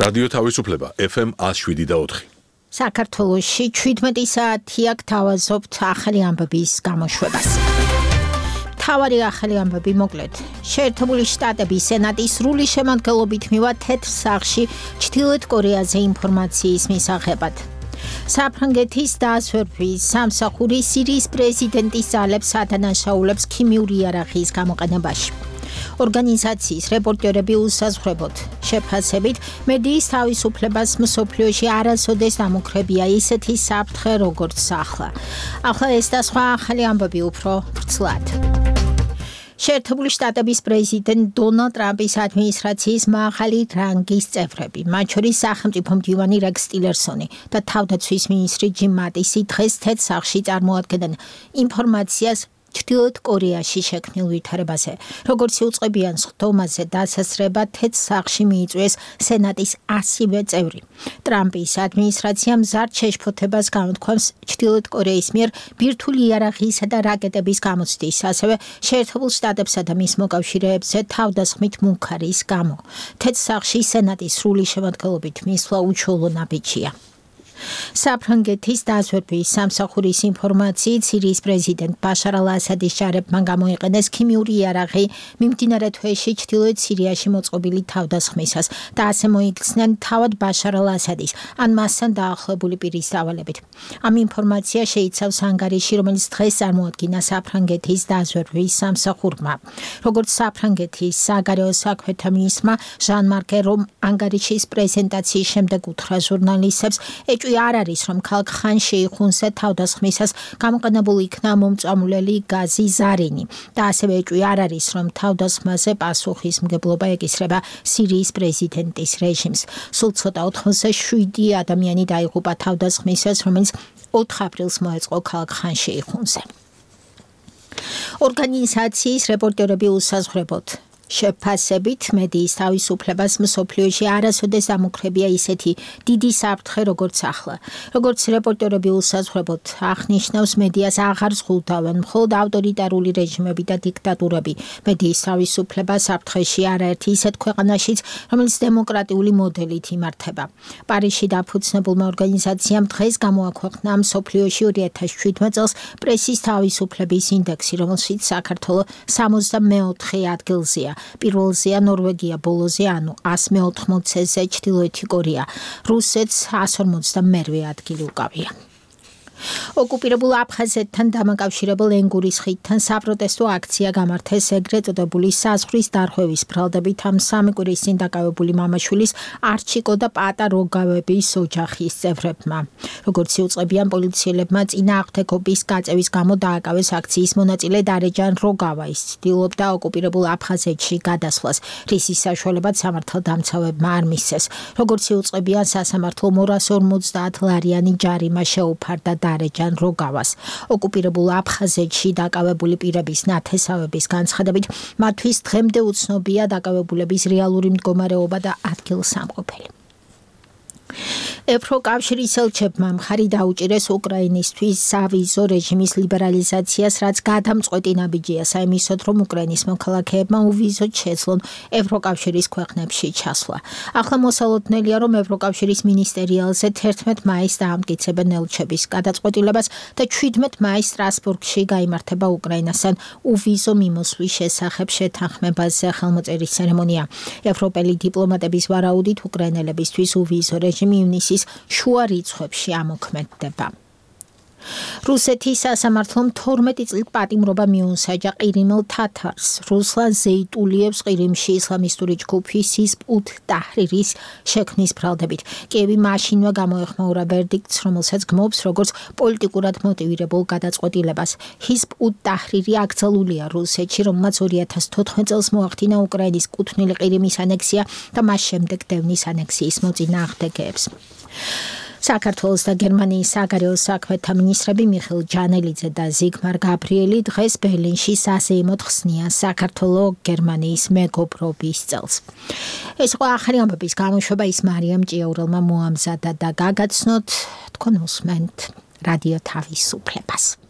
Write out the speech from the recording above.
რადიო თავისუფლება FM 107.4. საქართველოში 17 საათია გთავაზობთ ახალი ამბების გამოშვებას. თავარი ახალი ამბები მოკლედ. შეერთებული შტატების სენატის სრული შემადგენლობით მივა თეთრ სახლში ჩრდილოეთ კორეაზე ინფორმაციის მისაღებად. საფრანგეთის დასვერვის სამსახური სირიის პრეზიდენტის ძალებს ადანაშაულებს ქიმიური იარაღის გამოყენებაში. ორგანიზაციის რეპორტერები უსაზღვრებოდ შეფასებით მედიის თავისუფლებას მსოფლიოში არასოდეს დამუქრებია ისეთი საფრთხე როგორც ახლა. ახლა ეს და სხვა ახალი ამბები უფრო ვრცლად. შეერთებული შტატების პრეზიდენტ დონალდ ტრამპის ადმინისტრაციის მაღალი რანგის წევრები, მათ შორის სახელმწიფო მდივანი რეკს ტილერსონი და თავდაცვის მინისტრი ჯიმ მატისი დღეს თეთრ სახლში წარმოადგენენ ინფორმაციას ჩრდილოეთ კორეაში შექმნილ ვითარებაზე. როგორც იუწყებიან სხდომაზე დასასრება თეთრ სახლში მიიწვიეს სენატის 100-ვე წევრი. ტრამპის ადმინისტრაცია მზარდ შეშფოთებას გამოთქვამს ჩრდილოეთ კორეის მიერ ბირთვული იარაღისა და რაკეტების გამოცდის, ასევე შეერთებულ შტატებსა და მის მოკავშირეებზე თავდასხმით მუქარის გამო. თეთრ სახლში სენატის სრული შემადგენლობით მისვლა უჩვეულო ნაბიჯია. საფრანგეთის დასვერვის სამსახურის ინფორმაციით სირიის პრეზიდენტ ბაშარ ალ-ასადის ჯარებმა გამოიყენეს ქიმიური იარაღი მიმდინარე თვეში ჩრდილოეთ სირიაში მოწყობილი თავდასხმისას და ასე მოიქცნენ თავად ბაშარ ალ-ასადის ან მასთან დაახლოებული პირის დავალებით. ამ ინფორმაცია შეიცავს ანგარიში, რომელიც დღეს წარმოადგინა საფრანგეთის დასვერვის სამსახურმა. როგორც საფრანგეთის საგარეო საქმეთა მინისტრმა ჟან-მარკ ერომ ანგარიშის პრეზენტაციის შემდეგ უთხრა ჟურნალისტებს, არ არის, რომ ქალაქ ხან შეიხუნსა თავდასხმისას გამოყენებული იქნა მომწამლელი გაზი ზარინი და ასევე ეჭვი არ არის, რომ თავდასხმაზე პასუხისმგებლობა ეკისრება სირიის პრეზიდენტის რეჟიმს. სულ ცოტა 87 ადამიანი დაიღუპა თავდასხმისას, რომელიც 4 აპრილს მოეწყო ქალაქ ხან შეიხუნსა. ორგანიზაციის რეპორტერები უსაზღვრებოდ შეფასებით მედიის თავისუფლებას მსოფლიოში არასოდეს დამუქრებია ისეთი დიდი საფრთხე როგორც ახლა. როგორც რეპორტერები უსაზღვრებოდ აღნიშნავს, მედიას აღარ ზღუდავენ მხოლოდ ავტორიტარული რეჟიმები და დიქტატურები. მედიის თავისუფლება საფრთხეში არაერთი ისეთ ქვეყანაშიც, რომელიც დემოკრატიული მოდელით იმართება. პარიზში დაფუძნებულმა ორგანიზაციამ დღეს გამოაქვეყნა მსოფლიოში 2017 წელს პრესის თავისუფლების ინდექსი, რომელშიც საქართველო 64 ადგილზეა. პირველზეა ნორვეგია, ბოლოზე ანუ 180-ზე ჩრდილოეთი კორეა. რუსეთს 152 ადგილი უკავია. ოკუპირებულ აფხაზეთთან დამაკავშირებელ ენგურის ხიდთან საპროტესტო აქცია გამართეს ეგრეთ წოდებული საზღვრის დარღვევის ბრალდებით ამ სამი კვირის წინ დაკავებული მამაშვილის არჩიკო და პატა როგავების ოჯახის წევრებმა. როგორც იუწყებიან პოლიციელებმა წინააღმდეგობის გაწევის გამო დააკავეს აქციის მონაწილე დარეჯან როგავა. ის ცდილობდა ოკუპირებულ აფხაზეთში გადასვლას, რისის საშუალებაც სამართალდამცავებმა არ მისცეს. როგორც იუწყებიან სასამართლომ 250 ლარიანი ჯარიმა შეუფარდა დარეჯან როგავას. ოკუპირებულ აფხაზეთში დაკავებული პირების ნათესავების განცხადებით, მათთვის დღემდე უცნობია დაკავებულების რეალური მდგომარეობა და ადგილსამყოფელი. ევროკავშირის ელჩებმა მხარი დაუჭირეს უკრაინისთვის სავიზო რეჟიმის ლიბერალიზაციას, რაც გადამწყვეტი ნაბიჯია საიმისოდ, რომ უკრაინის მოქალაქეებმა უვიზოდ შეძლონ ევროკავშირის ქვეყნებში ჩასვლა. ახლა მოსალოდნელია, რომ ევროკავშირის მინისტერიალზე 11 მაისს დაამტკიცებენ ელჩების გადაწყვეტილებას და 17 მაისს სტრასბურგში გაიმართება უკრაინასთან უვიზო მიმოსვლის შესახებ შეთანხმებაზე ხელმოწერის ცერემონია. ევროპელი დიპლომატების ვარაუდით უკრაინელებისთვის უვიზო რეჟიმი ივნისის შუა რიცხვებში ამოქმედდება. რუსეთის სასამართლომ 12 წლით პატიმრობა მიუსაჯა ყირიმელ თათარს რუსლან ზეიტულიევს ყირიმში ისლამისტური ჯგუფი ჰიზბ-უტ ტაჰრირის შექმნის ბრალდებით. კიევი მაშინვე გამოეხმაურა ვერდიქტს, რომელსაც გმობს როგორც პოლიტიკურად მოტივირებულ გადაწყვეტილებას. ჰიზბ-უტ ტაჰრირი აკრძალულია რუსეთში, რომელმაც 2014 წელს მოახდინა უკრაინის კუთვნილი ყირიმის ანექსია და მას შემდეგ დევნის ანექსიის მოწინააღმდეგეებს. საქართველოს და გერმანიის საგარეო საქმეთა მინისტრები მიხეილ ჯანელიძე და ზიგმარ გაბრიელი დღეს ბერლინში საზეიმოდ ხსნიან საქართველო-გერმანიის მეგობრობის წელს. ეს იყო ახალი ამბების გამოშვება, ის მარიამ ჭიაურელმა მოამზადა და გაგაცნოთ თქვენ უსმენთ რადიო თავისუფლებას.